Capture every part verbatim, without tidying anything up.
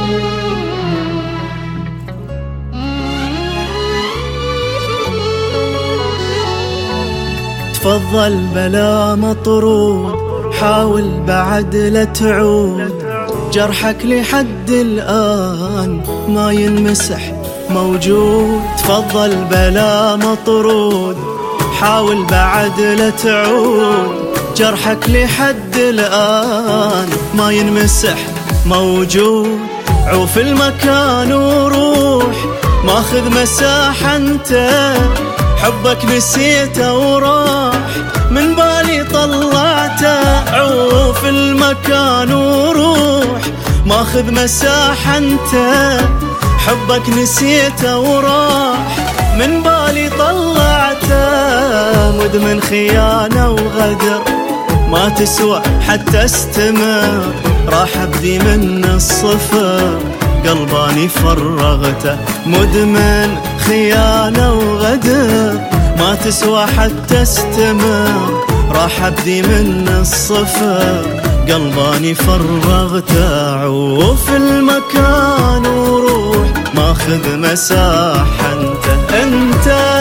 تفضل بلا مطرود، حاول بعد لا تعود، جرحك لحد الآن ما ينمسح موجود. تفضل بلا مطرود، حاول بعد لا تعود، جرحك لحد الآن ما ينمسح موجود. عوف المكان وروح، ماخذ مساحة انت، حبك نسيته وراح من بالي طلعته. عوف المكان وروح، ماخذ مساحة انت، حبك نسيته وراح من بالي طلعته. مدمن خيانة وغدر، ما تسوى حتى استمر، راح ابدي من الصفر، قلباني فرغته. مدمن خيانة وغدر، ما تسوى حتى استمر، راح ابدي من الصفر، قلباني فرغته. عوف المكان وروح، ماخذ مساحة انت انت.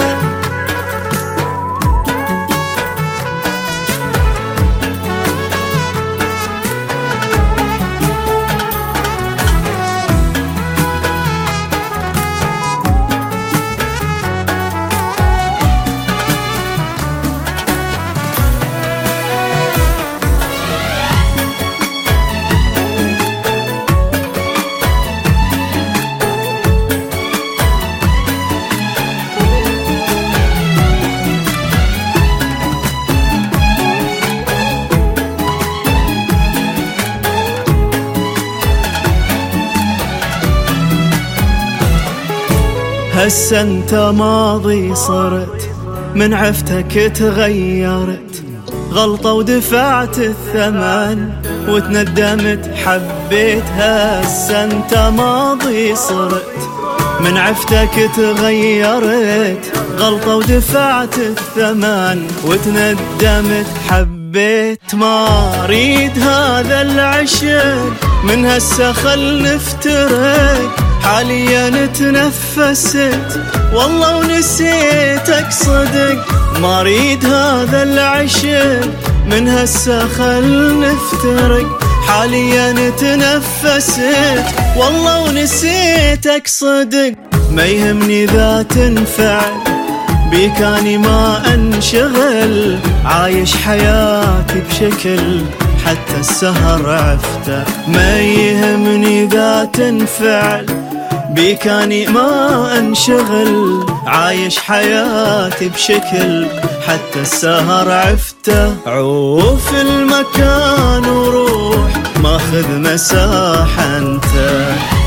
هسه انت ماضي صرت، من عفتك تغيرت، غلطة ودفعت الثمن وتندمت حبيت. هسه انت ماضي صرت، من عفتك تغيرت، غلطة ودفعت الثمن وتندمت حبيت. ما اريد هذا العشق، من هسه خل نفترق، حاليا تنفست والله ونسيتك صدق. ما اريد هذا العشق، من هسه خل نفترق، حاليا تنفست والله ونسيتك صدق. ما يهمني ذا تنفعل بيك، اني ما انشغل، عايش حياتي بشكل حتى السهر عفته. ما يهمني ذا تنفعل بيك، اني ما انشغل، عايش حياتي بشكل حتى السهر عفته. عوف المكان وروح، ماخذ مساحة انت.